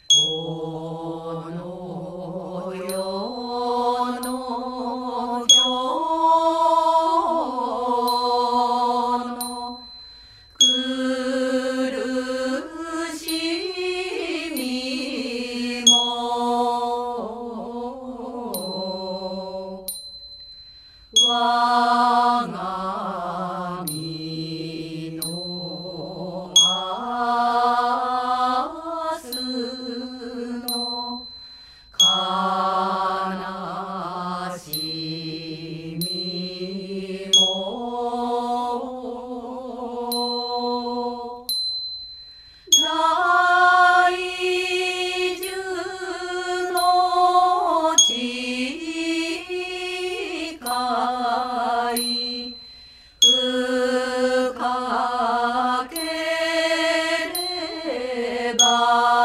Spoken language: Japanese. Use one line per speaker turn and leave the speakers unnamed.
この世の今日の苦しみも我が身の明日の悲しみも大樹の誓い深ければ